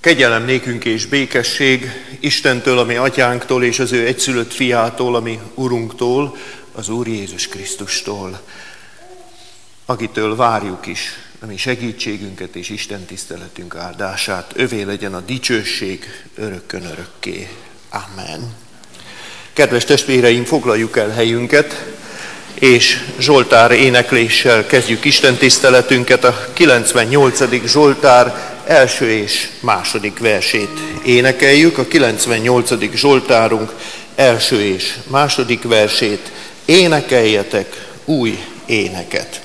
Kegyelem nékünk és békesség Istentől, ami atyánktól, és az ő egyszülött fiától, ami Urunktól, az Úr Jézus Krisztustól, akitől várjuk is a mi segítségünket és Isten tiszteletünk áldását. Övé legyen a dicsőség örökkön örökké. Amen. Kedves testvéreim, foglaljuk el helyünket, és Zsoltár énekléssel kezdjük Isten tiszteletünket. A 98. Zsoltár első és második versét énekeljük. A 98. Zsoltárunk első és második versét. Énekeljetek új éneket.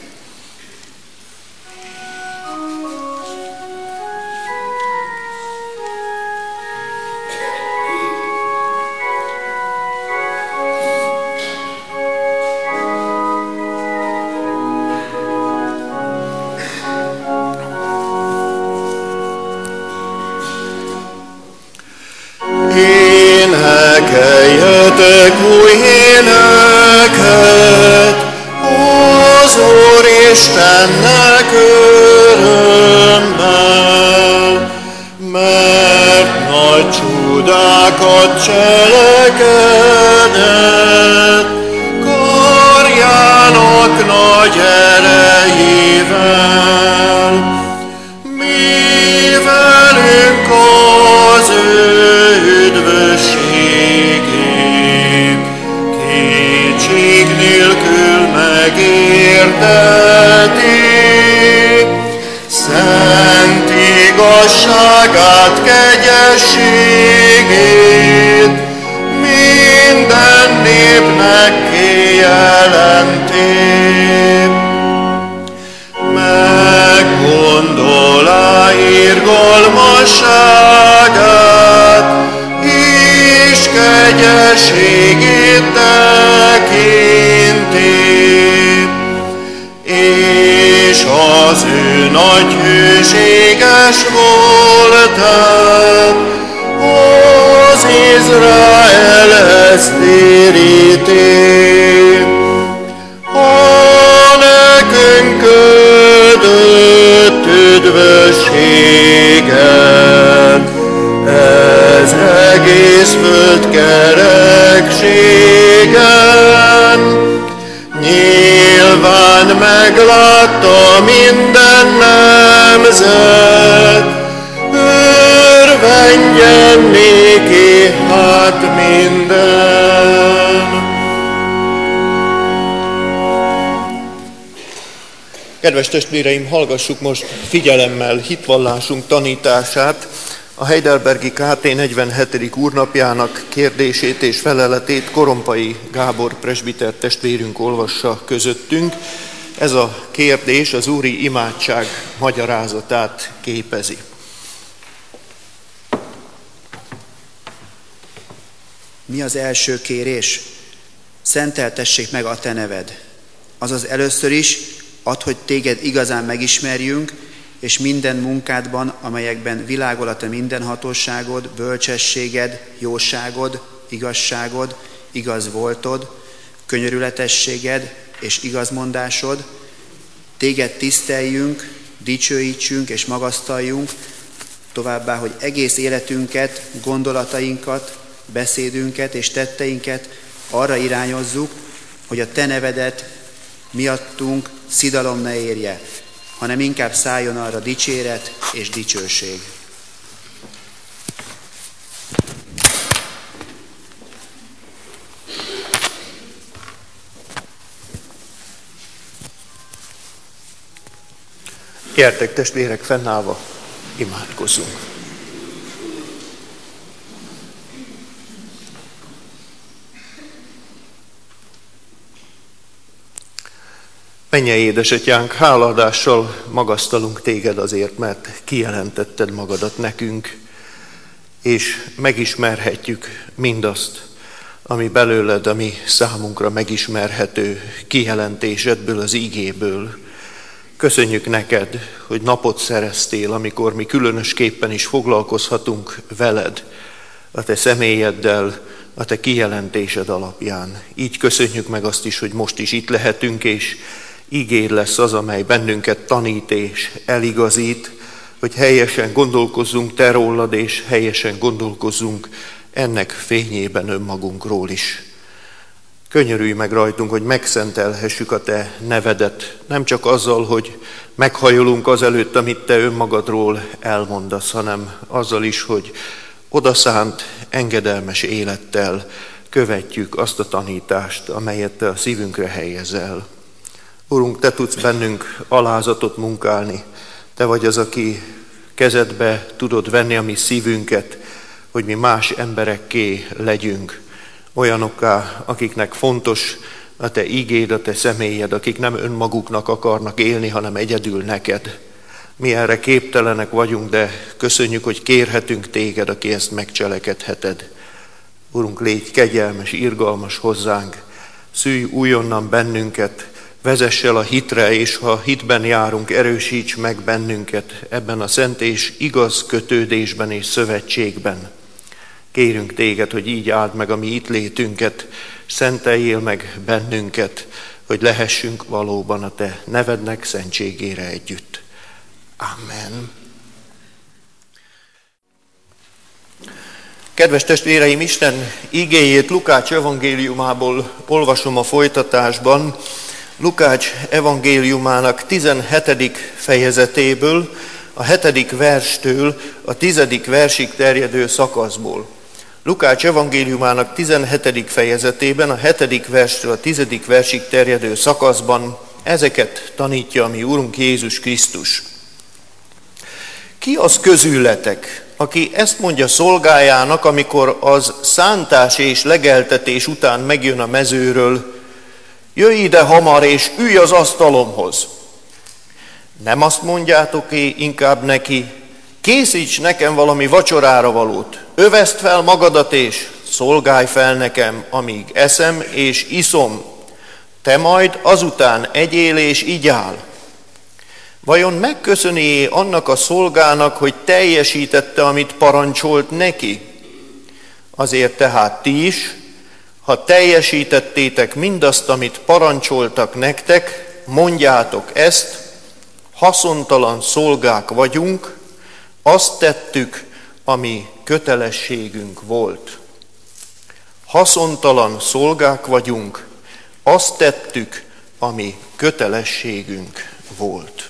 Énekeljetek új éneket az Úristennek örömmel, mert nagy csodákat cselekedett karjának nagy erejével. Mi velünk az ő üdvösségét kétség nélkül megérdeti, szent igazságát, kegyességét minden népnek kijelenti. Meggondolá irgalmasságát, és kegyességét tekinti, és az ő nagy hűséges voltát az Izraelhez téríti. Ha nekünk ködött üdvösséget, ez egész föld kerekségen, nyilván meglátta minden nemzet, örvendjen néki hát minden. Kedves testvéreim, hallgassuk most figyelemmel hitvallásunk tanítását, a Heidelbergi KT 47. úrnapjának kérdését és feleletét Korompai Gábor presbiter testvérünk olvassa közöttünk. Ez a kérdés az úri imádság magyarázatát képezi. Mi az első kérés? Szenteltessék meg a te neved. Azaz először is add, hogy téged igazán megismerjünk, és minden munkádban, amelyekben világol a te mindenhatóságod, bölcsességed, jóságod, igazságod, igaz voltod, könyörületességed és igazmondásod, téged tiszteljünk, dicsőítsünk és magasztaljunk, továbbá, hogy egész életünket, gondolatainkat, beszédünket és tetteinket arra irányozzuk, hogy a te nevedet miattunk szidalom ne érje, hanem inkább szálljon arra dicséret és dicsőség. Gyertek testvérek, fennállva imádkozzunk. Mennyei édesatyánk, hálaadással magasztalunk téged azért, mert kijelentetted magadat nekünk, és megismerhetjük mindazt, ami belőled, ami számunkra megismerhető kijelentésedből, az ígéből. Köszönjük neked, hogy napot szereztél, amikor mi különösképpen is foglalkozhatunk veled, a te személyeddel, a te kijelentésed alapján. Így köszönjük meg azt is, hogy most is itt lehetünk, és ígéd lesz az, amely bennünket tanít és eligazít, hogy helyesen gondolkozzunk te rólad, és helyesen gondolkozzunk ennek fényében önmagunkról is. Könyörülj meg rajtunk, hogy megszentelhessük a te nevedet, nem csak azzal, hogy meghajolunk azelőtt, amit te önmagadról elmondasz, hanem azzal is, hogy odaszánt, engedelmes élettel követjük azt a tanítást, amelyet te a szívünkre helyezel. Urunk, te tudsz bennünk alázatot munkálni, te vagy az, aki kezedbe tudod venni a mi szívünket, hogy mi más emberekké legyünk, olyanokká, akiknek fontos a te ígéd, a te személyed, akik nem önmaguknak akarnak élni, hanem egyedül neked. Mi erre képtelenek vagyunk, de köszönjük, hogy kérhetünk téged, aki ezt megcselekedheted. Urunk, légy kegyelmes, irgalmas hozzánk, szülj újonnan bennünket, vezess el a hitre, és ha hitben járunk, erősíts meg bennünket ebben a szent és igaz kötődésben és szövetségben. Kérünk téged, hogy így áld meg a mi itt létünket, szenteljél meg bennünket, hogy lehessünk valóban a te nevednek szentségére együtt. Amen. Kedves testvéreim, Isten igéjét Lukács evangéliumából olvasom a folytatásban, Lukács evangéliumának 17. fejezetéből, a 7. verstől a 10. versig terjedő szakaszból. Lukács evangéliumának 17. fejezetében, a 7. verstől a 10. versig terjedő szakaszban ezeket tanítja a mi Urunk Jézus Krisztus. Ki az közületek, aki ezt mondja szolgájának, amikor az szántás és legeltetés után megjön a mezőről: jöjj ide hamar és ülj az asztalomhoz? Nem azt mondjátok-e inkább neki: készíts nekem valami vacsorára valót, öveszd fel magadat és szolgálj fel nekem, amíg eszem és iszom, te majd azután egyél és igyál. Vajon megköszöni annak a szolgának, hogy teljesítette, amit parancsolt neki? Azért tehát ti is, ha teljesítettétek mindazt, amit parancsoltak nektek, mondjátok ezt: haszontalan szolgák vagyunk, azt tettük, ami kötelességünk volt. Haszontalan szolgák vagyunk, azt tettük, ami kötelességünk volt.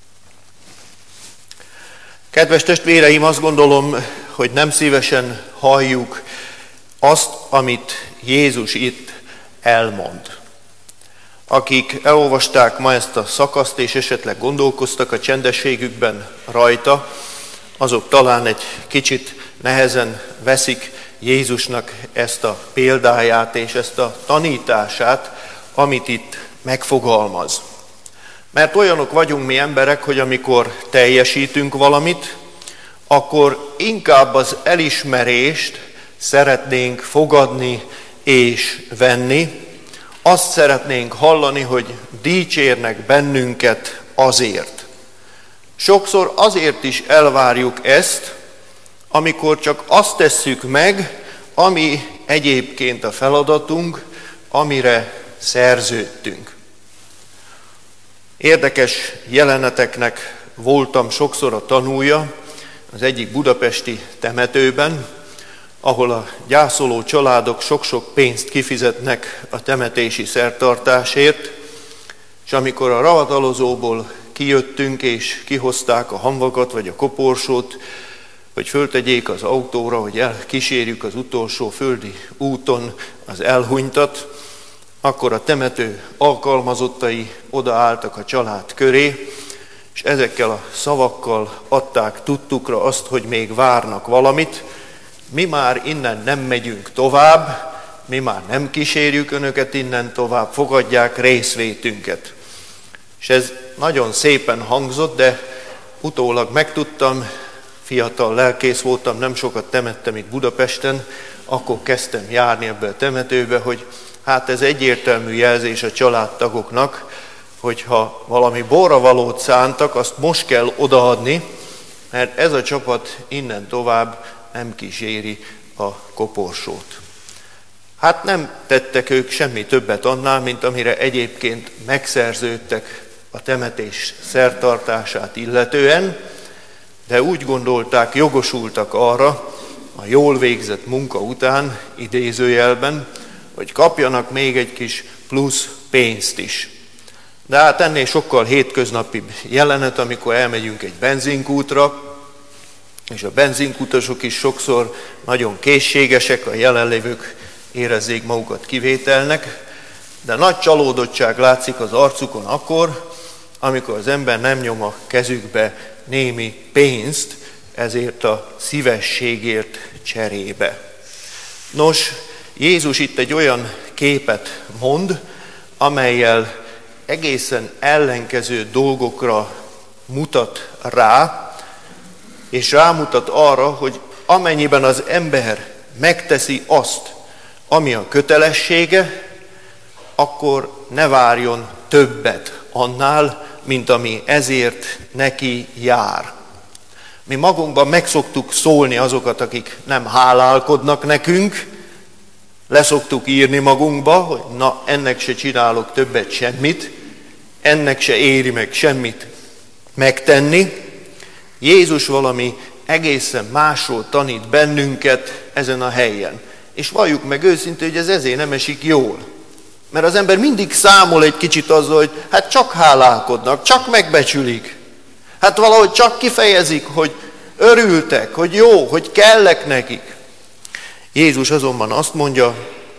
Kedves testvéreim, azt gondolom, hogy nem szívesen halljuk azt, amit Jézus itt elmond. Akik elolvasták ma ezt a szakaszt, és esetleg gondolkoztak a csendességükben rajta, azok talán egy kicsit nehezen veszik Jézusnak ezt a példáját és ezt a tanítását, amit itt megfogalmaz. Mert olyanok vagyunk mi emberek, hogy amikor teljesítünk valamit, akkor inkább az elismerést szeretnénk fogadni és venni. Azt szeretnénk hallani, hogy dicsérnek bennünket azért. Sokszor azért is elvárjuk ezt, amikor csak azt tesszük meg, ami egyébként a feladatunk, amire szerződtünk. Érdekes jeleneteknek voltam sokszor a tanúja az egyik budapesti temetőben, ahol a gyászoló családok sok-sok pénzt kifizetnek a temetési szertartásért, és amikor a ravatalozóból kijöttünk és kihozták a hamvakat vagy a koporsót, hogy föltegyék az autóra, hogy elkísérjük az utolsó földi úton az elhunytat, akkor a temető alkalmazottai odaálltak a család köré, és ezekkel a szavakkal adták tudtukra azt, hogy még várnak valamit. Mi már innen nem megyünk tovább, mi már nem kísérjük önöket innen tovább, fogadják részvétünket. És ez nagyon szépen hangzott, de utólag megtudtam, fiatal lelkész voltam, nem sokat temettem itt Budapesten, akkor kezdtem járni ebbe a temetőbe, hogy hát ez egyértelmű jelzés a családtagoknak, hogyha valami borravalót szántak, azt most kell odaadni, mert ez a csapat innen tovább nem kíséri a koporsót. Hát nem tettek ők semmi többet annál, mint amire egyébként megszerződtek a temetés szertartását illetően, de úgy gondolták, jogosultak arra, a jól végzett munka után, idézőjelben, hogy kapjanak még egy kis plusz pénzt is. De hát ennél sokkal hétköznapibb jelenet, amikor elmegyünk egy benzinkútra, és a benzinkutasok is sokszor nagyon készségesek, a jelenlévők érezzék magukat kivételnek, de nagy csalódottság látszik az arcukon akkor, amikor az ember nem nyom a kezükbe némi pénzt ezért a szívességért cserébe. Nos, Jézus itt egy olyan képet mond, amellyel egészen ellenkező dolgokra mutat rá, és rámutat arra, hogy amennyiben az ember megteszi azt, ami a kötelessége, akkor ne várjon többet annál, mint ami ezért neki jár. Mi magunkban meg szoktuk szólni azokat, akik nem hálálkodnak nekünk, leszoktuk írni magunkba, hogy na, ennek se csinálok többet semmit, ennek se éri meg semmit megtenni. Jézus valami egészen másról tanít bennünket ezen a helyen. És valljuk meg őszintén, hogy ez ezért nem esik jól. Mert az ember mindig számol egy kicsit azzal, hogy hát csak hálálkodnak, csak megbecsülik. Hát valahogy csak kifejezik, hogy örültek, hogy jó, hogy kellek nekik. Jézus azonban azt mondja,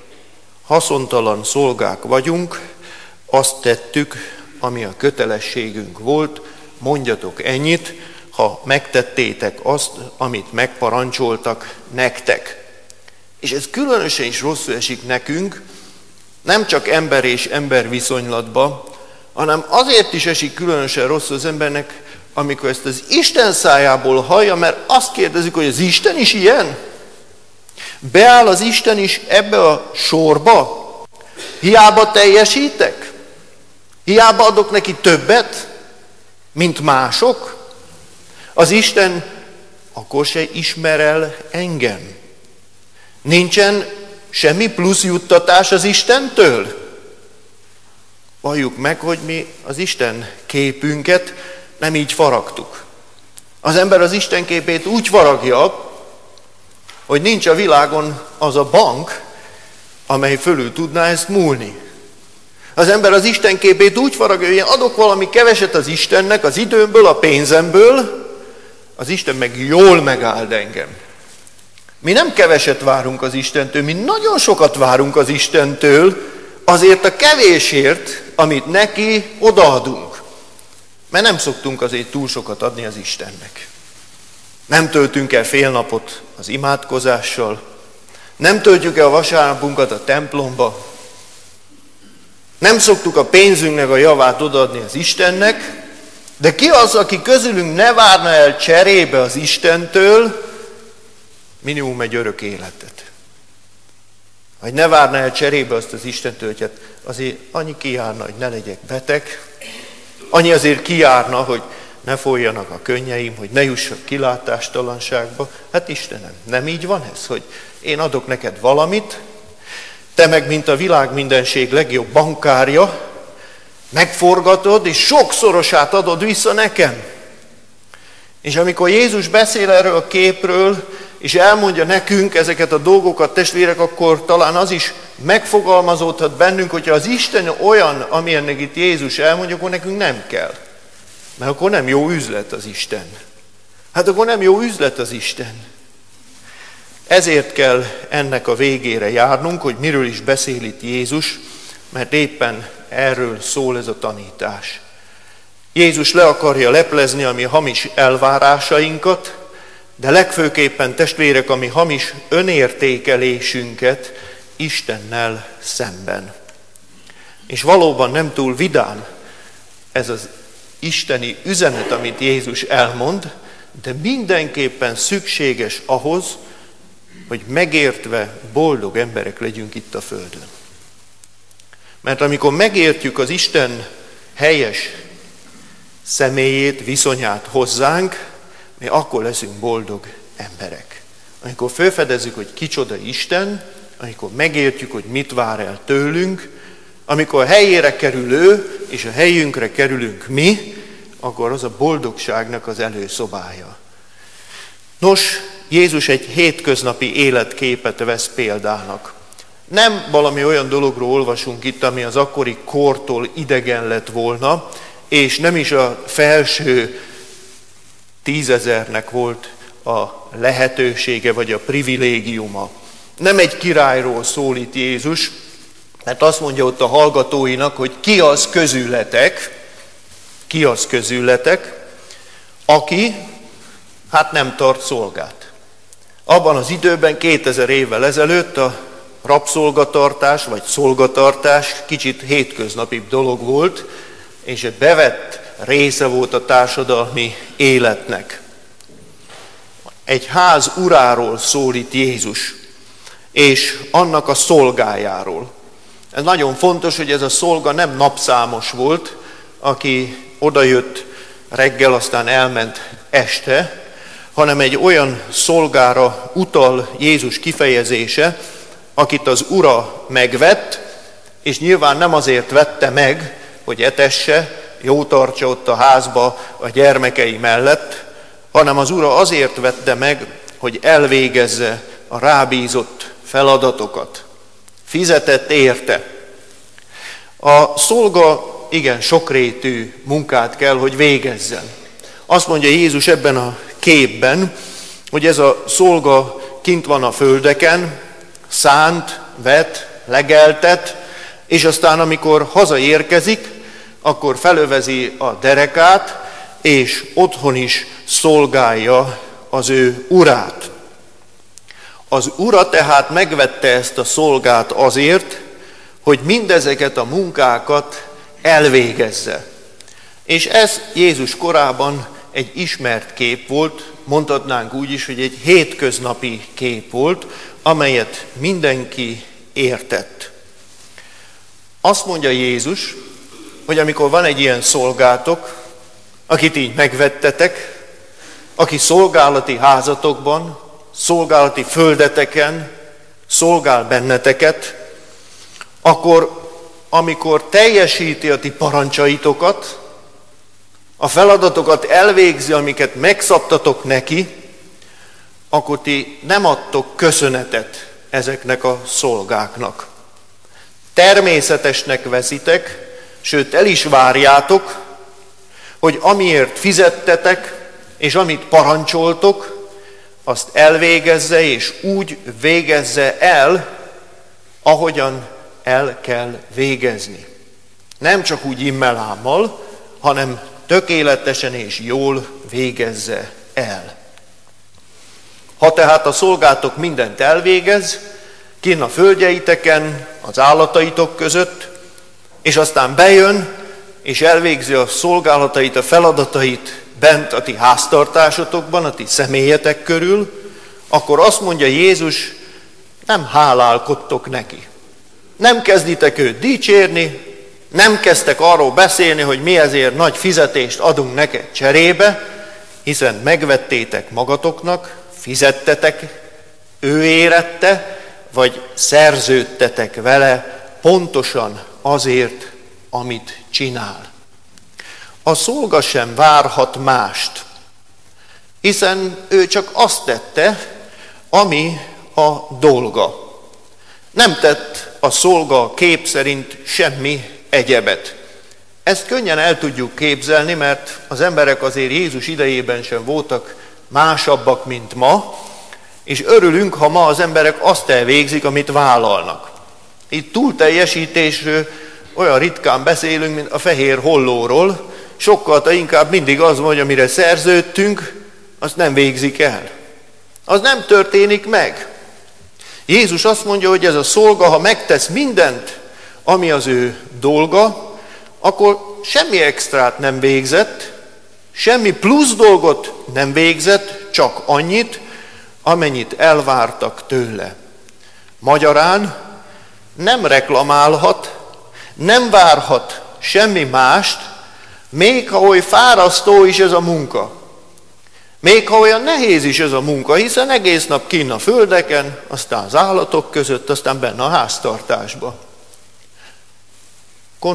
haszontalan szolgák vagyunk, azt tettük, ami a kötelességünk volt, mondjatok ennyit, ha megtettétek azt, amit megparancsoltak nektek. És ez különösen is rosszul esik nekünk, nem csak ember és ember viszonylatba, hanem azért is esik különösen rosszul az embernek, amikor ezt az Isten szájából hallja, mert azt kérdezik, hogy az Isten is ilyen? Beáll az Isten is ebbe a sorba? Hiába teljesítek? Hiába adok neki többet, mint mások? Az Isten akkor se ismer el engem. Nincsen semmi plusz juttatás az Istentől? Valljuk meg, hogy mi az Isten képünket nem így faragtuk. Az ember az Isten képét úgy faragja, hogy nincs a világon az a bank, amely fölül tudná ezt múlni. Az ember az Isten képét úgy faragja, hogy én adok valami keveset az Istennek, az időmből, a pénzemből, az Isten meg jól megáld engem. Mi nem keveset várunk az Istentől, mi nagyon sokat várunk az Istentől, azért a kevésért, amit neki odaadunk. Mert nem szoktunk azért túl sokat adni az Istennek. Nem töltünk el fél napot az imádkozással, nem töltjük el a vasárnapunkat a templomba, nem szoktuk a pénzünknek a javát odaadni az Istennek, de ki az, aki közülünk ne várna el cserébe az Istentől minimum egy örök életet? Vagy ne várna el cserébe azt az Istentől, hogy hát azért annyi kijárna, hogy ne legyek beteg, annyi azért kijárna, hogy ne folyjanak a könnyeim, hogy ne jussak kilátástalanságba. Hát Istenem, nem így van ez, hogy én adok neked valamit, te meg, mint a világ mindenség legjobb bankárja, megforgatod, és sokszorosát adod vissza nekem. És amikor Jézus beszél erről a képről, és elmondja nekünk ezeket a dolgokat, testvérek, akkor talán az is megfogalmazódhat bennünk, hogyha az Isten olyan, amilyennek itt Jézus elmondja, akkor nekünk nem kell. Mert akkor nem jó üzlet az Isten. Hát akkor nem jó üzlet az Isten. Ezért kell ennek a végére járnunk, hogy miről is beszél itt Jézus, mert éppen erről szól ez a tanítás. Jézus le akarja leplezni a mi hamis elvárásainkat, de legfőképpen, testvérek, a mi hamis önértékelésünket Istennel szemben. És valóban nem túl vidám ez az isteni üzenet, amit Jézus elmond, de mindenképpen szükséges ahhoz, hogy megértve boldog emberek legyünk itt a földön. Mert amikor megértjük az Isten helyes személyét, viszonyát hozzánk, mi akkor leszünk boldog emberek. Amikor felfedezzük, hogy kicsoda Isten, amikor megértjük, hogy mit vár el tőlünk, amikor a helyére kerül ő, és a helyünkre kerülünk mi, akkor az a boldogságnak az előszobája. Nos, Jézus egy hétköznapi életképet vesz példának. Nem valami olyan dologról olvasunk itt, ami az akkori kortól idegen lett volna, és nem is a felső 10 000-nek volt a lehetősége vagy a privilégiuma. Nem egy királyról szól itt Jézus, mert azt mondja ott a hallgatóinak, hogy ki az közületek, aki hát nem tart szolgát. Abban az időben 2000 évvel ezelőtt a rabszolgatartás vagy szolgatartás kicsit hétköznapibb dolog volt, és egy bevett része volt a társadalmi életnek. Egy ház uráról szól itt Jézus, és annak a szolgájáról. Ez nagyon fontos, hogy ez a szolga nem napszámos volt, aki odajött reggel, aztán elment este, hanem egy olyan szolgára utal Jézus kifejezése, akit az ura megvett, és nyilván nem azért vette meg, hogy etesse, jó tartsa ott a házba a gyermekei mellett, hanem az ura azért vette meg, hogy elvégezze a rábízott feladatokat. Fizetett érte. A szolga igen sokrétű munkát kell, hogy végezzen. Azt mondja Jézus ebben a képben, hogy ez a szolga kint van a földeken, szánt, vet, legeltet, és aztán amikor hazaérkezik, akkor felövezi a derekát, és otthon is szolgálja az ő urát. Az ura tehát megvette ezt a szolgát azért, hogy mindezeket a munkákat elvégezze. És ez Jézus korában egy ismert kép volt, mondhatnánk úgy is, hogy egy hétköznapi kép volt, amelyet mindenki értett. Azt mondja Jézus, hogy amikor van egy ilyen szolgátok, akit így megvettetek, aki szolgálati házatokban, szolgálati földeteken szolgál benneteket, akkor amikor teljesíti a ti parancsaitokat, a feladatokat elvégzi, amiket megszabtatok neki, akkor ti nem adtok köszönetet ezeknek a szolgáknak. Természetesnek veszitek, sőt el is várjátok, hogy amiért fizettetek, és amit parancsoltok, azt elvégezze, és úgy végezze el, ahogyan el kell végezni. Nem csak úgy immelámmal, hanem tökéletesen és jól végezze el. Ha tehát a szolgátok mindent elvégez, kinn a földjeiteken, az állataitok között, és aztán bejön, és elvégzi a szolgálatait, a feladatait bent a ti háztartásotokban, a ti személyetek körül, akkor azt mondja Jézus, nem hálálkodtok neki. Nem kezditek őt dicsérni, nem kezdtek arról beszélni, hogy mi ezért nagy fizetést adunk neked cserébe, hiszen megvettétek magatoknak, fizettetek ő érette, vagy szerződtetek vele pontosan azért, amit csinál. A szolga sem várhat mást, hiszen ő csak azt tette, ami a dolga. Nem tett a szolga kép szerint semmi egyebet. Ezt könnyen el tudjuk képzelni, mert az emberek azért Jézus idejében sem voltak másabbak, mint ma, és örülünk, ha ma az emberek azt elvégzik, amit vállalnak. Itt túlteljesítésről olyan ritkán beszélünk, mint a fehér hollóról, sokkal inkább mindig az van, hogy amire szerződtünk, azt nem végzik el. Az nem történik meg. Jézus azt mondja, hogy ez a szolga, ha megtesz mindent, ami az ő dolga, akkor semmi extrát nem végzett, semmi plusz dolgot nem végzett, csak annyit, amennyit elvártak tőle. Magyarán nem reklamálhat, nem várhat semmi mást, még ha oly fárasztó is ez a munka. Még ha olyan nehéz is ez a munka, hiszen egész nap kinn a földeken, aztán az állatok között, aztán benne a háztartásba.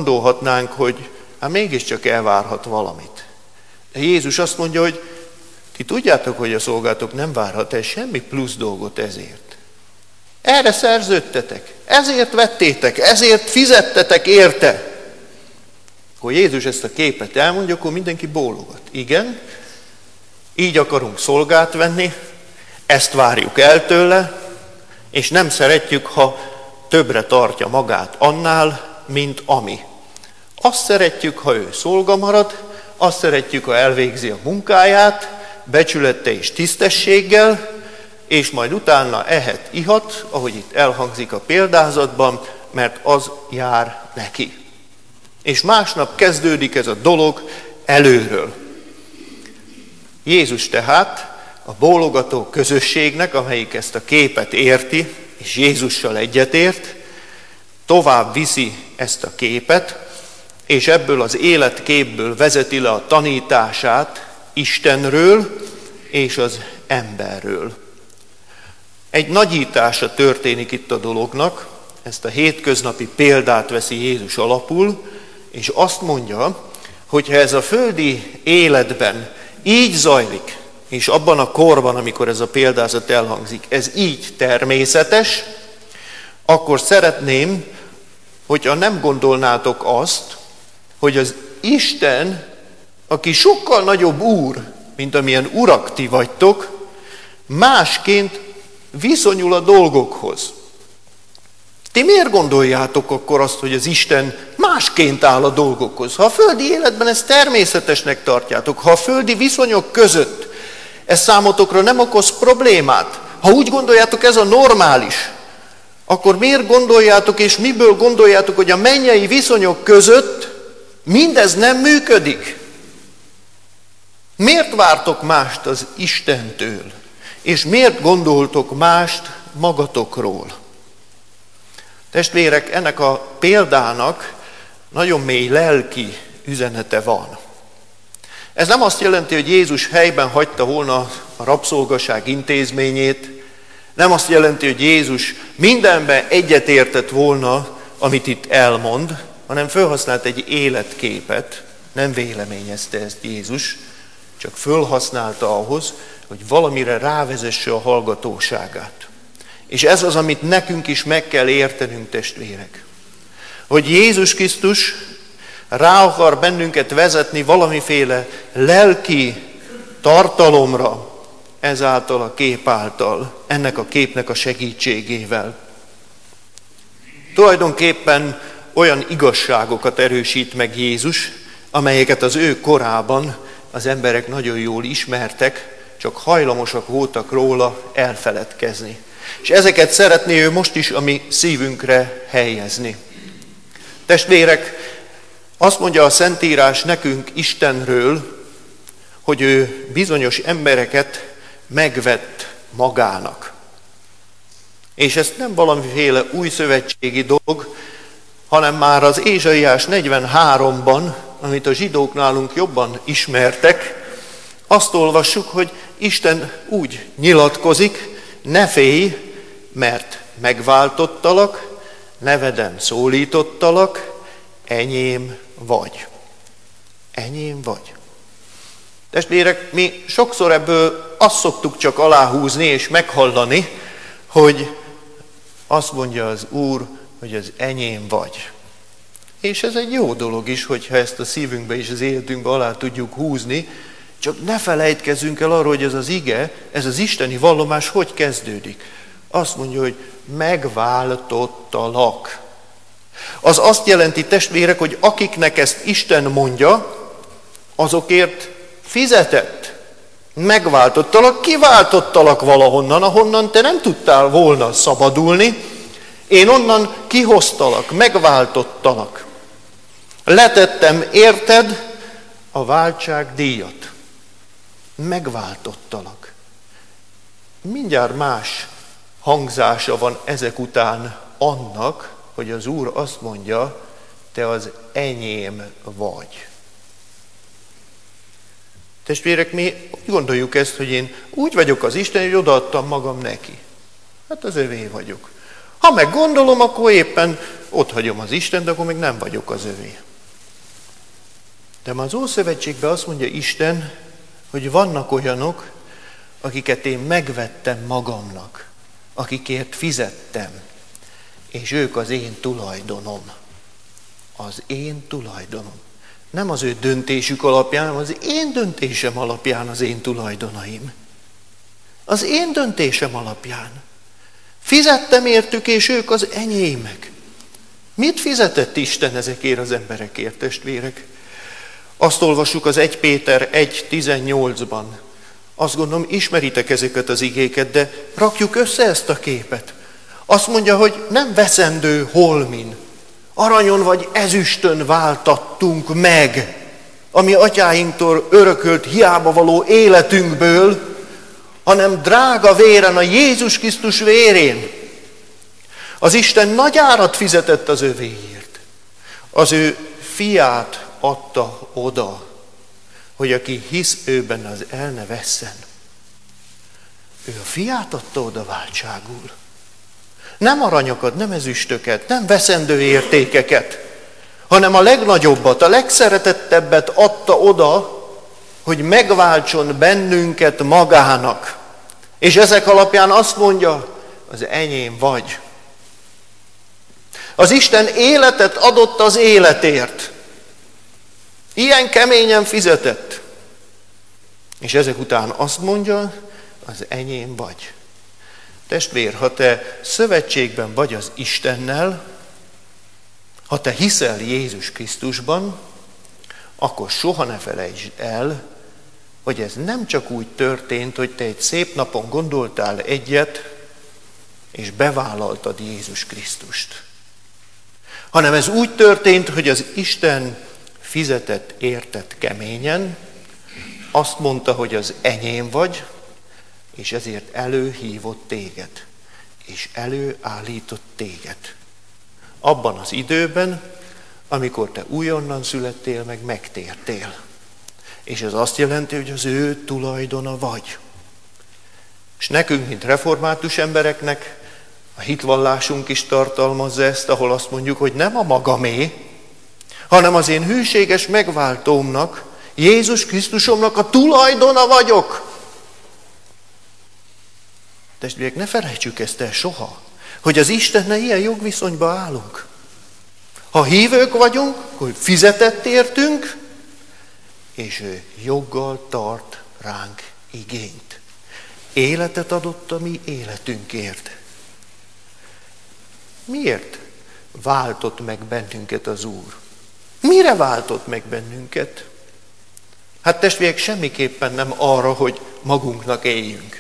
Gondolhatnánk, hogy hát mégiscsak elvárhat valamit. De Jézus azt mondja, hogy Ti tudjátok, hogy a szolgátok nem várhat el semmi plusz dolgot ezért. Erre szerződtetek, ezért vettétek, ezért fizettetek érte. Akkor Jézus ezt a képet elmondja, akkor mindenki bólogat. Igen, így akarunk szolgát venni, ezt várjuk el tőle, és nem szeretjük, ha többre tartja magát annál, mint ami. Azt szeretjük, ha ő szolga marad, azt szeretjük, ha elvégzi a munkáját, becsülettel és tisztességgel, és majd utána ehet, ihat, ahogy itt elhangzik a példázatban, mert az jár neki. És másnap kezdődik ez a dolog előről. Jézus tehát a bólogató közösségnek, amelyik ezt a képet érti, és Jézussal egyetért, tovább viszi ezt a képet, és ebből az életképből vezeti le a tanítását Istenről és az emberről. Egy nagyítása történik itt a dolognak, ezt a hétköznapi példát veszi Jézus alapul, és azt mondja, hogy ha ez a földi életben így zajlik, és abban a korban, amikor ez a példázat elhangzik, ez így természetes, akkor szeretném, hogyha nem gondolnátok azt, hogy az Isten, aki sokkal nagyobb úr, mint amilyen urak ti vagytok, másként viszonyul a dolgokhoz. Ti miért gondoljátok akkor azt, hogy az Isten másként áll a dolgokhoz? Ha a földi életben ezt természetesnek tartjátok, ha a földi viszonyok között ez számotokra nem okoz problémát, ha úgy gondoljátok, ez a normális, akkor miért gondoljátok és miből gondoljátok, hogy a mennyei viszonyok között mindez nem működik? Miért vártok mást az Istentől? És miért gondoltok mást magatokról? Testvérek, ennek a példának nagyon mély lelki üzenete van. Ez nem azt jelenti, hogy Jézus helyben hagyta volna a rabszolgaság intézményét, nem azt jelenti, hogy Jézus mindenben egyetértett volna, amit itt elmond, hanem felhasznált egy életképet, nem véleményezte ezt Jézus, csak felhasználta ahhoz, hogy valamire rávezesse a hallgatóságát. És ez az, amit nekünk is meg kell értenünk, testvérek. Hogy Jézus Krisztus rá akar bennünket vezetni valamiféle lelki tartalomra, ezáltal a kép által, ennek a képnek a segítségével. Tulajdonképpen olyan igazságokat erősít meg Jézus, amelyeket az ő korában az emberek nagyon jól ismertek, csak hajlamosak voltak róla elfeledkezni. És ezeket szeretné ő most is a mi szívünkre helyezni. Testvérek, azt mondja a Szentírás nekünk Istenről, hogy ő bizonyos embereket megvett magának. És ez nem valamiféle új szövetségi dolog, hanem már az Ézsaiás 43-ban, amit a zsidók nálunk jobban ismertek, azt olvassuk, hogy Isten úgy nyilatkozik, ne félj, mert megváltottalak, neveden szólítottalak, enyém vagy. Enyém vagy. Testvérek, mi sokszor ebből azt szoktuk csak aláhúzni és meghallani, hogy azt mondja az Úr, hogy az enyém vagy. És ez egy jó dolog is, hogyha ezt a szívünkbe és az életünkbe alá tudjuk húzni, csak ne felejtkezzünk el arról, hogy ez az ige, ez az isteni vallomás hogy kezdődik. Azt mondja, hogy megváltottalak. Az azt jelenti, testvérek, hogy akiknek ezt Isten mondja, azokért fizetett. Megváltottalak, kiváltottalak valahonnan, ahonnan te nem tudtál volna szabadulni. Én onnan kihoztalak, megváltottalak. Letettem érted a váltságdíjat. Megváltottalak. Mindjárt más hangzása van ezek után annak, hogy az Úr azt mondja, te az enyém vagy. Testvérek, mi úgy gondoljuk ezt, hogy én úgy vagyok az Isten, hogy odaadtam magam neki. Hát az övé vagyok. Ha meg gondolom, akkor éppen ott hagyom az Istent, de akkor még nem vagyok az övé. De már az Ószövetségben azt mondja Isten, hogy vannak olyanok, akiket én megvettem magamnak, akikért fizettem, és ők az én tulajdonom. Az én tulajdonom. Nem az ő döntésük alapján, hanem az én döntésem alapján az én tulajdonaim. Az én döntésem alapján. Fizettem értük, és ők az enyémek. Mit fizetett Isten ezekért az emberekért, testvérek? Azt olvassuk az 1 Péter 1.18-ban. Azt gondolom, ismeritek ezeket az igéket, de rakjuk össze ezt a képet. Azt mondja, hogy nem veszendő holmin, aranyon vagy ezüstön váltattunk meg, ami atyáinktól örökölt hiába való életünkből, hanem drága véren, a Jézus Krisztus vérén. Az Isten nagy árat fizetett az övéért. Az ő fiát adta oda, hogy aki hisz őben, az el ne vesszen. Ő a fiát adta oda váltságul. Nem aranyokat, nem ezüstöket, nem veszendő értékeket, hanem a legnagyobbat, a legszeretettebbet adta oda, hogy megváltson bennünket magának. És ezek alapján azt mondja, az enyém vagy. Az Isten életet adott az életért. Ilyen keményen fizetett. És ezek után azt mondja, az enyém vagy. Testvér, ha te szövetségben vagy az Istennel, ha te hiszel Jézus Krisztusban, akkor soha ne felejtsd el, hogy ez nem csak úgy történt, hogy te egy szép napon gondoltál egyet, és bevállaltad Jézus Krisztust. Hanem ez úgy történt, hogy az Isten fizetett érted keményen, azt mondta, hogy az enyém vagy, és ezért előhívott téged, és előállított téged. Abban az időben, amikor te újonnan születtél, meg megtértél. És ez azt jelenti, hogy az ő tulajdona vagy. És nekünk, mint református embereknek, a hitvallásunk is tartalmazza ezt, ahol azt mondjuk, hogy nem a magamé, hanem az én hűséges megváltómnak, Jézus Krisztusomnak a tulajdona vagyok. Testvérek, ne felejtsük ezt el soha, hogy az Istennel ilyen jogviszonyba állunk. Ha hívők vagyunk, akkor fizetett értünk, és ő joggal tart ránk igényt. Életet adott a mi életünkért. Miért váltott meg bennünket az Úr? Mire váltott meg bennünket? Hát testvérek, semmiképpen nem arra, hogy magunknak éljünk.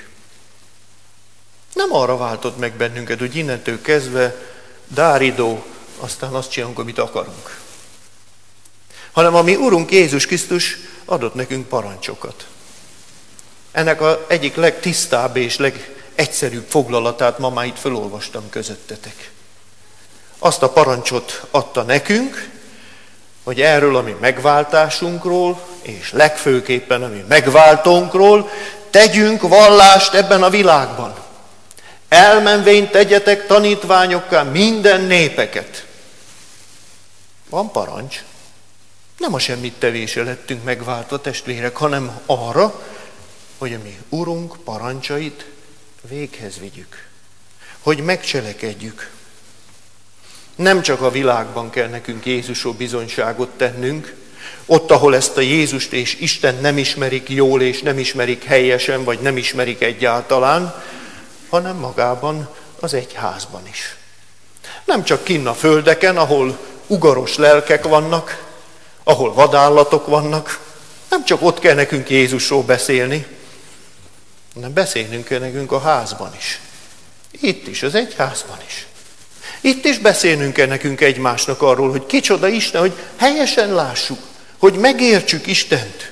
Nem arra váltott meg bennünket, hogy innentől kezdve dáridó, aztán azt csinálunk, amit akarunk. Hanem a mi Urunk Jézus Krisztus adott nekünk parancsokat. Ennek az egyik legtisztább és legegyszerűbb foglalatát ma már itt felolvastam közöttetek. Azt a parancsot adta nekünk, hogy erről a mi megváltásunkról, és legfőképpen a mi megváltónkról tegyünk vallást ebben a világban. Elmenvén tegyetek tanítványokká minden népeket. Van parancs. Nem a semmit tevésre lettünk megváltva, testvérek, hanem arra, hogy a mi Urunk parancsait véghez vigyük. Hogy megcselekedjük. Nem csak a világban kell nekünk Jézusról bizonyságot tennünk, ott, ahol ezt a Jézust és Isten nem ismerik jól, és nem ismerik helyesen, vagy nem ismerik egyáltalán, hanem magában az egyházban is. Nem csak kinn a földeken, ahol ugaros lelkek vannak, ahol vadállatok vannak, nem csak ott kell nekünk Jézusról beszélni, hanem beszélnünk kell nekünk a házban is. Itt is, az egyházban is. Itt is beszélnünk kell nekünk egymásnak arról, hogy kicsoda Isten, hogy helyesen lássuk, hogy megértsük Istent.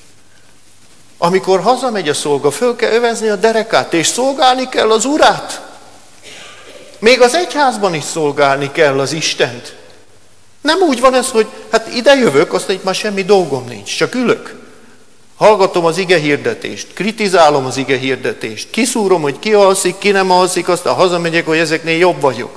Amikor hazamegy a szolga, föl kell övezni a derekát, és szolgálni kell az Urát. Még az egyházban is szolgálni kell az Istent. Nem úgy van ez, hogy hát ide jövök, aztán itt már semmi dolgom nincs, csak ülök. Hallgatom az igehirdetést, kritizálom az igehirdetést, kiszúrom, hogy ki alszik, ki nem alszik, aztán hazamegyek, hogy ezeknél jobb vagyok.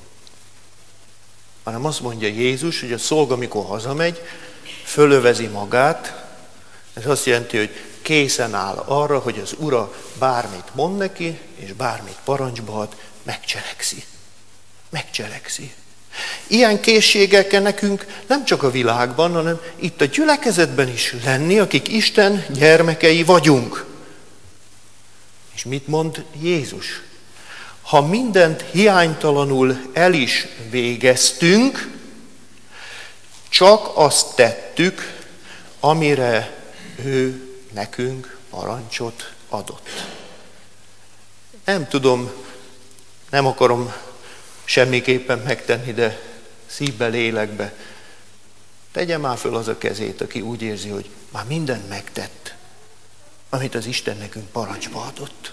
Hanem azt mondja Jézus, hogy a szolga, amikor hazamegy, fölövezi magát, ez azt jelenti, hogy készen áll arra, hogy az ura bármit mond neki, és bármit parancsba ad, megcselekszi. Megcselekszi. Ilyen készségek kell nekünk nem csak a világban, hanem itt a gyülekezetben is lenni, akik Isten gyermekei vagyunk. És mit mond Jézus? Ha mindent hiánytalanul el is végeztünk, csak azt tettük, amire ő nekünk parancsot adott. Nem tudom, nem akarom semmiképpen megtenni, de szívbe, lélekbe. Tegye már föl az a kezét, aki úgy érzi, hogy már mindent megtett, amit az Isten nekünk parancsba adott.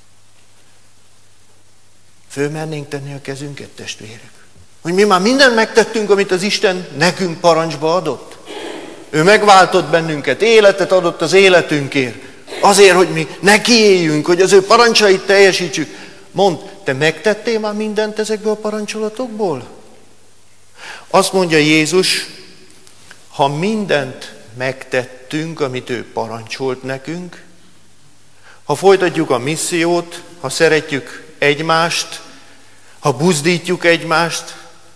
Fölmernénk tenni a kezünket, testvérek? Hogy mi már mindent megtettünk, amit az Isten nekünk parancsba adott. Ő megváltott bennünket, életet adott az életünkért. Azért, hogy mi neki éljünk, hogy az ő parancsait teljesítsük. Mondd, te megtettél már mindent ezekből a parancsolatokból? Azt mondja Jézus, ha mindent megtettünk, amit ő parancsolt nekünk, ha folytatjuk a missziót, ha szeretjük egymást, ha buzdítjuk egymást,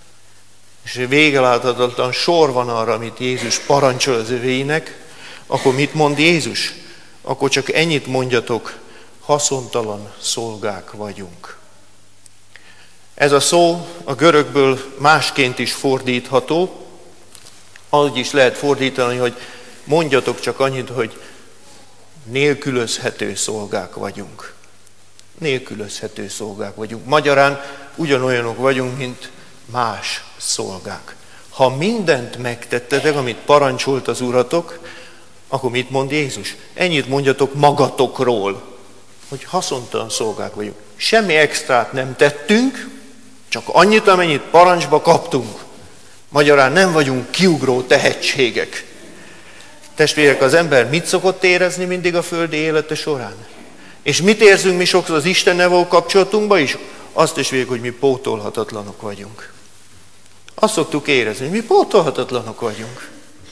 és végeláthatatlan sor van arra, amit Jézus parancsol az övéinek, akkor mit mond Jézus? Akkor csak ennyit mondjatok, haszontalan szolgák vagyunk. Ez a szó a görögből másként is fordítható, úgy is lehet fordítani, hogy mondjatok csak annyit, hogy nélkülözhető szolgák vagyunk. Nélkülözhető szolgák vagyunk. Magyarán ugyanolyanok vagyunk, mint más szolgák. Ha mindent megtettetek, amit parancsolt az Uratok, akkor mit mond Jézus? Ennyit mondjatok magatokról, hogy haszontalan szolgák vagyunk. Semmi extrát nem tettünk, csak annyit, amennyit parancsba kaptunk. Magyarán nem vagyunk kiugró tehetségek. Testvérek, az ember mit szokott érezni mindig a földi élete során? És mit érzünk mi sokszor az Istennel való kapcsolatunkban is? Azt is végig, hogy mi pótolhatatlanok vagyunk. Azt szoktuk érezni, hogy mi pótolhatatlanok vagyunk.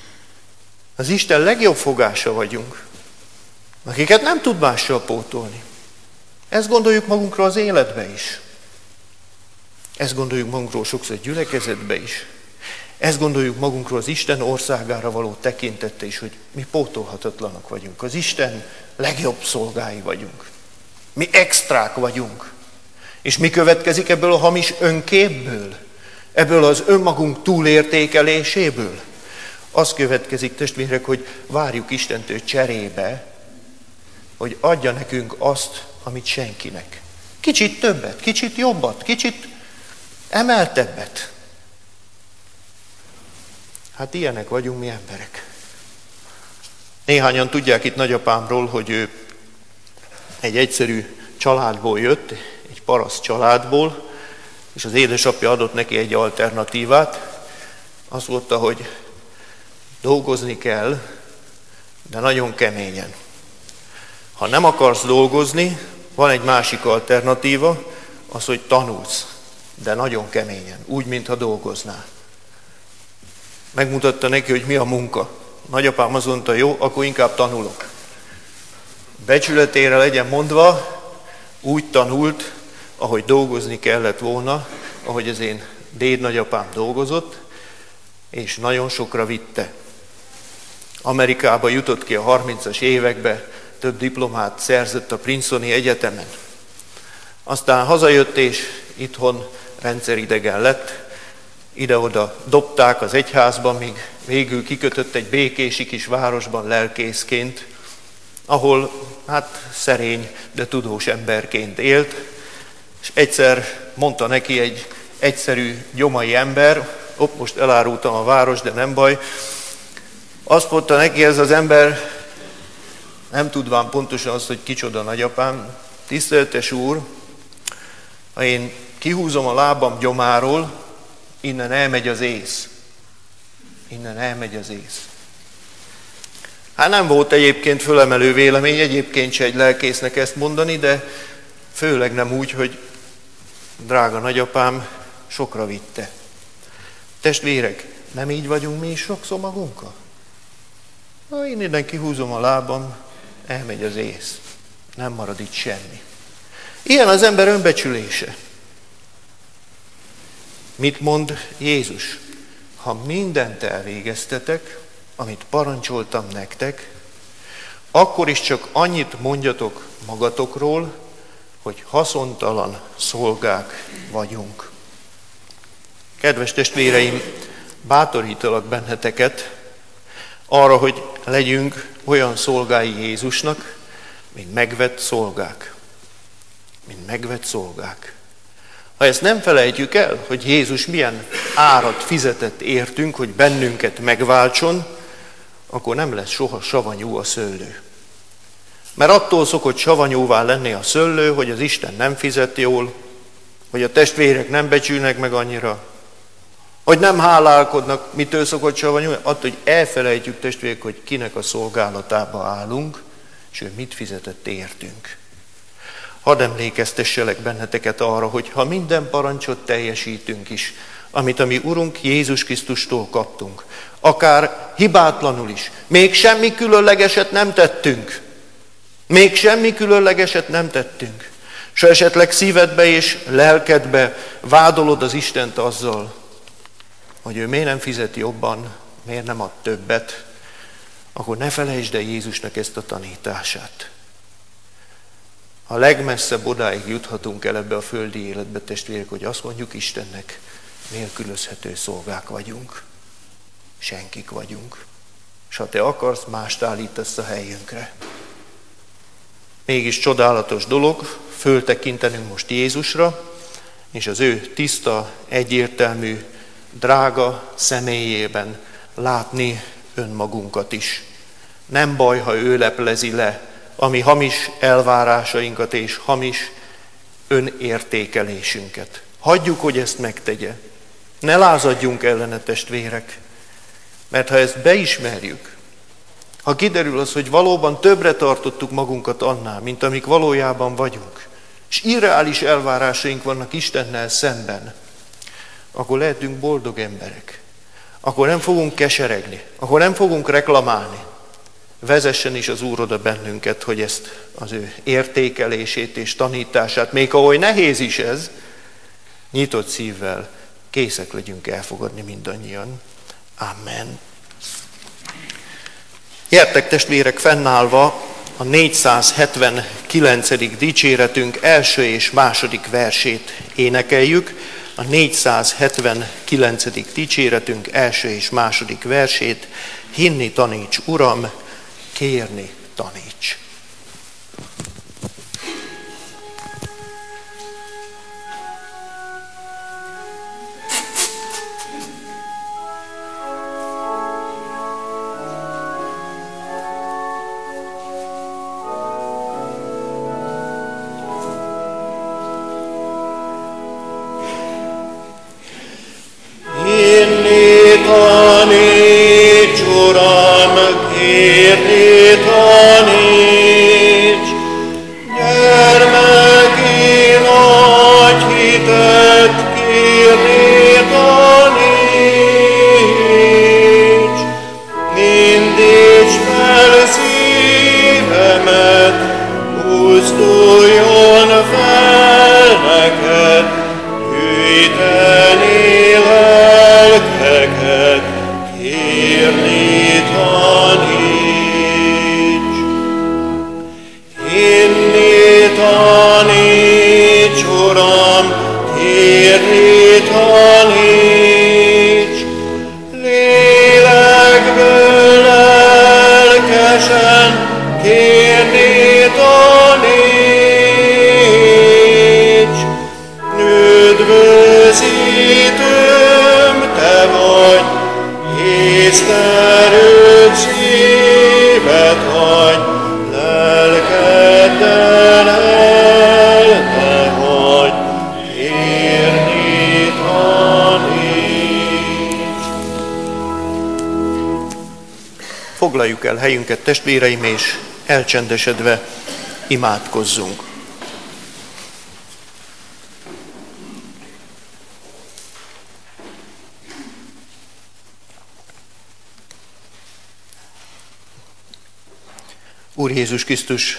Az Isten legjobb fogása vagyunk, akiket nem tud mással pótolni. Ezt gondoljuk magunkról az életbe is. Ezt gondoljuk magunkról sokszor a gyülekezetbe is. Ezt gondoljuk magunkról az Isten országára való tekintette is, hogy mi pótolhatatlanok vagyunk. Az Isten legjobb szolgái vagyunk. Mi extrák vagyunk. És mi következik ebből a hamis önképből? Ebből az önmagunk túlértékeléséből? Az következik, testvérek, hogy várjuk Istentől cserébe, hogy adja nekünk azt, amit senkinek. Kicsit többet, kicsit jobbat, kicsit emeltebbet. Hát ilyenek vagyunk mi emberek. Néhányan tudják itt nagyapámról, hogy ő egy egyszerű családból jött, egy paraszt családból, és az édesapja adott neki egy alternatívát. Azt mondta, hogy dolgozni kell, de nagyon keményen. Ha nem akarsz dolgozni, van egy másik alternatíva, az, hogy tanulsz, de nagyon keményen, úgy, mintha dolgoznál. Megmutatta neki, hogy mi a munka. Nagyapám azt mondta, jó, akkor inkább tanulok. Becsületére legyen mondva, úgy tanult, ahogy dolgozni kellett volna, ahogy az én dédnagyapám dolgozott, és nagyon sokra vitte. Amerikába jutott ki a 30-as évekbe, több diplomát szerzett a Princetoni Egyetemen. Aztán hazajött, és itthon rendszeridegen lett, ide-oda dobták az egyházban, míg végül kikötött egy békési kis városban lelkészként, ahol szerény, de tudós emberként élt, és egyszer mondta neki egy egyszerű gyomai ember, most elárultam a város, de nem baj, azt mondta neki ez az ember, nem tudván pontosan azt, hogy kicsoda nagyapám, tiszteletes úr, ha én kihúzom a lábam gyomáról, innen elmegy az ész. Innen elmegy az ész. Hát nem volt egyébként fölemelő vélemény, egyébként se egy lelkésznek ezt mondani, de főleg nem úgy, hogy drága nagyapám sokra vitte. Testvérek, nem így vagyunk mi is sokszor magunkkal? Én innen kihúzom a lábam, elmegy az ész. Nem marad itt semmi. Ilyen az ember önbecsülése. Mit mond Jézus? Ha mindent elvégeztetek, amit parancsoltam nektek, akkor is csak annyit mondjatok magatokról, hogy haszontalan szolgák vagyunk. Kedves testvéreim, bátorítalak benneteket arra, hogy legyünk olyan szolgái Jézusnak, mint megvett szolgák. Mint megvett szolgák. Ha ezt nem felejtjük el, hogy Jézus milyen árat fizetett értünk, hogy bennünket megváltson, akkor nem lesz soha savanyú a szőlő. Mert attól szokott savanyúvá lenni a szőlő, hogy az Isten nem fizet jól, hogy a testvérek nem becsülnek meg annyira, hogy nem hálálkodnak, mitől szokott savanyú, attól, hogy elfelejtjük, testvérek, hogy kinek a szolgálatába állunk, és ő mit fizetett értünk. Hadd emlékeztesselek benneteket arra, hogy ha minden parancsot teljesítünk is, amit a mi Urunk Jézus Krisztustól kaptunk, akár hibátlanul is, még semmi különlegeset nem tettünk. Még semmi különlegeset nem tettünk. S esetleg szívedbe és lelkedbe vádolod az Istent azzal, hogy ő miért nem fizet jobban, miért nem ad többet, akkor ne felejtsd el Jézusnak ezt a tanítását. A legmesszebb odáig juthatunk el ebbe a földi életbe, testvérek, hogy azt mondjuk Istennek, nélkülözhető szolgák vagyunk. Senkik vagyunk. És ha te akarsz, mást állítasz a helyünkre. Mégis csodálatos dolog föltekintenünk most Jézusra, és az ő tiszta, egyértelmű, drága személyében látni önmagunkat is. Nem baj, ha ő leplezi le a mi hamis elvárásainkat és hamis önértékelésünket. Hagyjuk, hogy ezt megtegye. Ne lázadjunk ellene, testvérek, mert ha ezt beismerjük, ha kiderül az, hogy valóban többre tartottuk magunkat annál, mint amik valójában vagyunk, és irreális elvárásaink vannak Istennel szemben, akkor lehetünk boldog emberek. Akkor nem fogunk keseregni, akkor nem fogunk reklamálni. Vezessen is az Úr oda bennünket, hogy ezt az ő értékelését és tanítását, még ahogy nehéz is ez, nyitott szívvel készek legyünk elfogadni mindannyian. Amen. Gyertek, testvérek, fennállva a 479. dicséretünk első és második versét énekeljük. A 479. dicséretünk első és második versét. Hinni taníts, Uram, kérni taníts. Taníts, Uram, kérni taníts, gyermeki nagy hitet kérni taníts, indíts fel szívemet, buzduljon fel neked, gyűjteni lelkeket, kérni taníts. Hinni taníts, Uram, kérni taníts. Lélekből lelkesen kérni taníts. Üdvözítőm te vagy, észterült szívet hagy, lelkeddel el ne hagy, kérni taníts. Foglaljuk el helyünket, testvéreim, és elcsendesedve imádkozzunk. Úr Jézus Krisztus,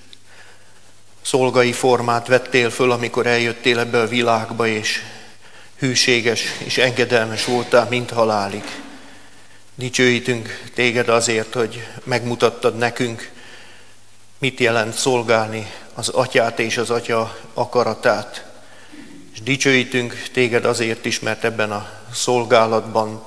szolgai formát vettél föl, amikor eljöttél ebbe a világba, és hűséges és engedelmes voltál, mint halálig. Dicsőítünk téged azért, hogy megmutattad nekünk, mit jelent szolgálni az atyát és az atya akaratát. És dicsőítünk téged azért is, mert ebben a szolgálatban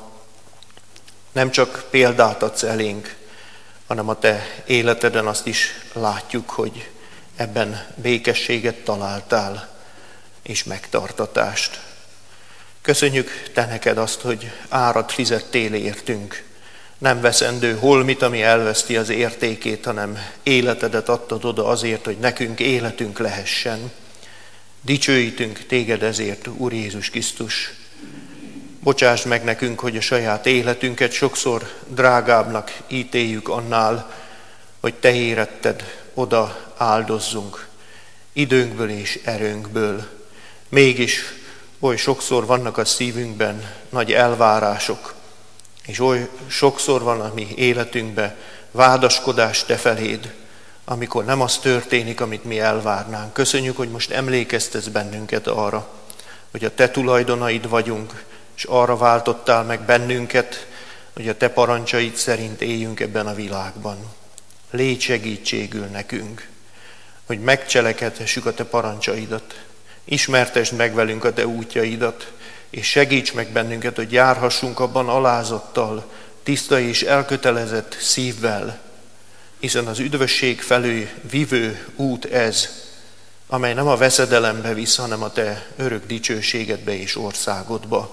nem csak példát adsz elénk, hanem a te életeden azt is látjuk, hogy ebben békességet találtál és megtartatást. Köszönjük te neked azt, hogy árat fizettél értünk. Nem veszendő holmit, ami elveszti az értékét, hanem életedet adtad oda azért, hogy nekünk életünk lehessen. Dicsőítünk téged ezért, Úr Jézus Krisztus. Bocsásd meg nekünk, hogy a saját életünket sokszor drágábbnak ítéljük annál, hogy te éretted oda áldozzunk időnkből és erőnkből. Mégis oly sokszor vannak a szívünkben nagy elvárások, és oly sokszor van a mi életünkben vádaskodás te feléd, amikor nem az történik, amit mi elvárnánk. Köszönjük, hogy most emlékeztetsz bennünket arra, hogy a te tulajdonaid vagyunk, és arra váltottál meg bennünket, hogy a te parancsaid szerint éljünk ebben a világban. Légy segítségül nekünk, hogy megcselekedhessük a te parancsaidat. Ismertesd meg velünk a te útjaidat, és segíts meg bennünket, hogy járhassunk abban alázattal, tiszta és elkötelezett szívvel, hiszen az üdvösség felé vivő út ez, amely nem a veszedelembe visz, hanem a te örök dicsőségedbe és országodba.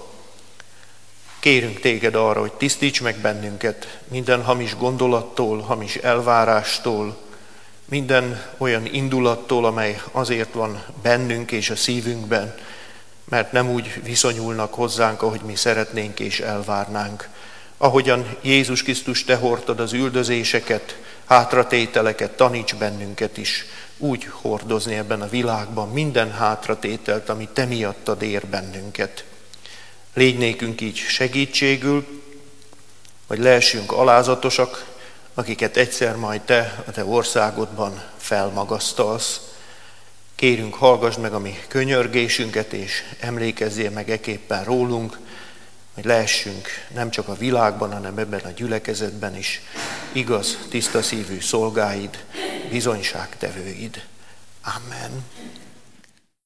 Kérünk téged arra, hogy tisztíts meg bennünket minden hamis gondolattól, hamis elvárástól, minden olyan indulattól, amely azért van bennünk és a szívünkben, mert nem úgy viszonyulnak hozzánk, ahogy mi szeretnénk és elvárnánk. Ahogyan Jézus Krisztus, te hordtad az üldözéseket, hátratételeket, taníts bennünket is úgy hordozni ebben a világban minden hátratételt, ami te miattad ér bennünket. Légy nékünk így segítségül, hogy lehessünk alázatosak, akiket egyszer majd te a te országodban felmagasztalsz. Kérünk, hallgass meg a mi könyörgésünket, és emlékezzél meg eképpen rólunk, hogy lehessünk nem csak a világban, hanem ebben a gyülekezetben is igaz, tiszta szívű szolgáid, bizonyságtevőid. Amen.